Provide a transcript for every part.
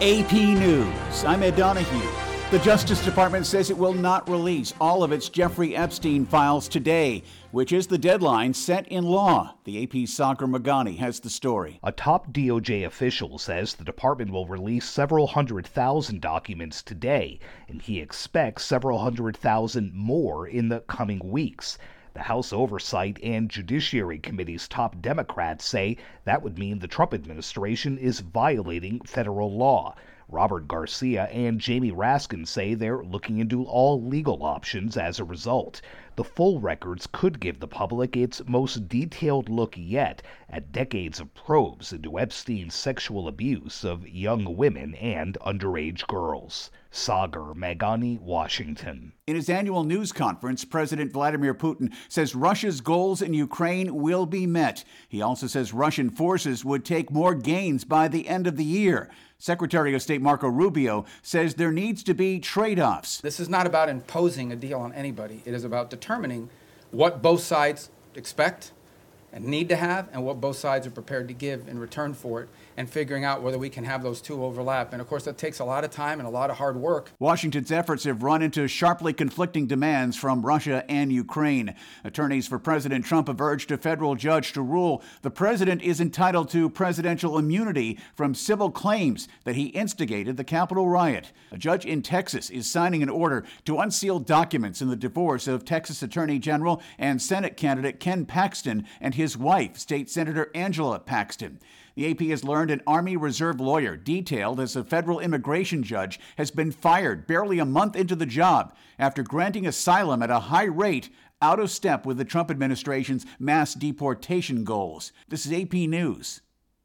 AP News. I'm Ed Donahue. The Justice Department says it will not release all of its Jeffrey Epstein files today, which is the deadline set in law. The AP's Sagar Meghani has the story. A top DOJ official says the department will release several 100,000 documents today, and he expects several 100,000 more in the coming weeks. The House Oversight and Judiciary Committee's top Democrats say that would mean the Trump administration is violating federal law. Robert Garcia and Jamie Raskin say they're looking into all legal options as a result. The full records could give the public its most detailed look yet at decades of probes into Epstein's sexual abuse of young women and underage girls. Sagar Meghani, Washington. In his annual news conference, President Vladimir Putin says Russia's goals in Ukraine will be met. He also says Russian forces would take more gains by the end of the year. Secretary of State Marco Rubio says there needs to be trade-offs. This is not about imposing a deal on anybody. It is about determining what both sides expect and need to have and what both sides are prepared to give in return for it, and figuring out whether we can have those two overlap. And of course, that takes a lot of time and a lot of hard work. Washington's efforts have run into sharply conflicting demands from Russia and Ukraine. Attorneys for President Trump have urged a federal judge to rule the president is entitled to presidential immunity from civil claims that he instigated the Capitol riot. A judge in Texas is signing an order to unseal documents in the divorce of Texas Attorney General and Senate candidate Ken Paxton and his wife, State Senator Angela Paxton. The AP has learned an Army Reserve lawyer detailed as a federal immigration judge has been fired barely a month into the job after granting asylum at a high rate out of step with the Trump administration's mass deportation goals. This is AP News.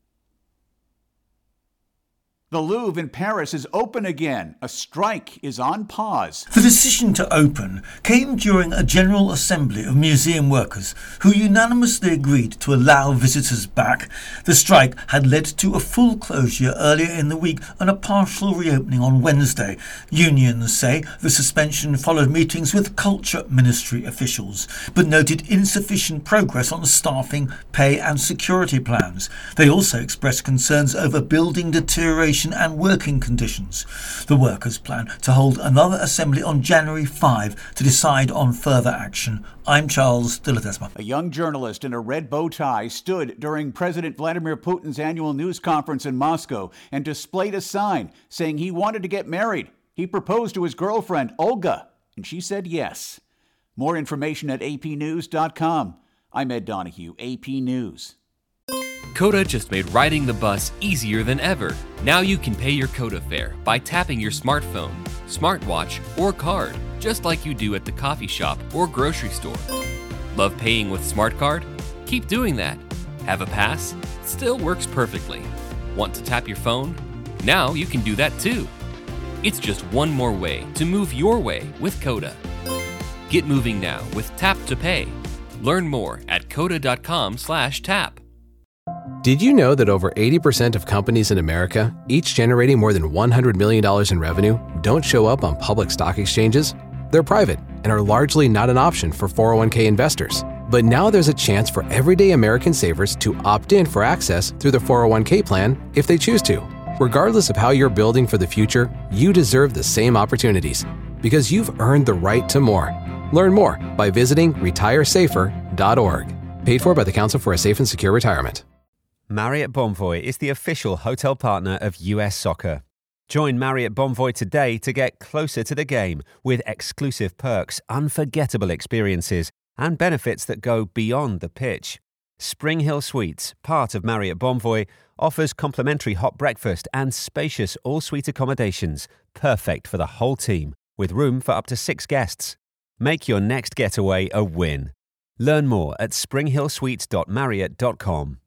The Louvre in Paris is open again. A strike is on pause. The decision to open came during a general assembly of museum workers who unanimously agreed to allow visitors back. The strike had led to a full closure earlier in the week and a partial reopening on Wednesday. Unions say the suspension followed meetings with Culture Ministry officials, but noted insufficient progress on staffing, pay and security plans. They also expressed concerns over building deterioration and working conditions. The workers plan to hold another assembly on January 5 to decide on further action. I'm Charles de Ledesma. A young journalist in a red bow tie stood during President Vladimir Putin's annual news conference in Moscow and displayed a sign saying he wanted to get married. He proposed to his girlfriend, Olga, and she said yes. More information at apnews.com. I'm Ed Donahue, AP News. Coda just made riding the bus easier than ever. Now you can pay your Coda fare by tapping your smartphone, smartwatch, or card, just like you do at the coffee shop or grocery store. Love paying with SmartCard? Keep doing that. Have a pass? Still works perfectly. Want to tap your phone? Now you can do that too. It's just one more way to move your way with Coda. Get moving now with Tap to Pay. Learn more at coda.com/tap. Did you know that over 80% of companies in America, each generating more than $100 million in revenue, don't show up on public stock exchanges? They're private and are largely not an option for 401k investors. But now there's a chance for everyday American savers to opt in for access through the 401k plan if they choose to. Regardless of how you're building for the future, you deserve the same opportunities because you've earned the right to more. Learn more by visiting retiresafer.org. Paid for by the Council for a Safe and Secure Retirement. Marriott Bonvoy is the official hotel partner of US Soccer. Join Marriott Bonvoy today to get closer to the game with exclusive perks, unforgettable experiences, and benefits that go beyond the pitch. Spring Hill Suites, part of Marriott Bonvoy, offers complimentary hot breakfast and spacious all-suite accommodations, perfect for the whole team, with room for up to 6 guests. Make your next getaway a win. Learn more at springhillsuites.marriott.com.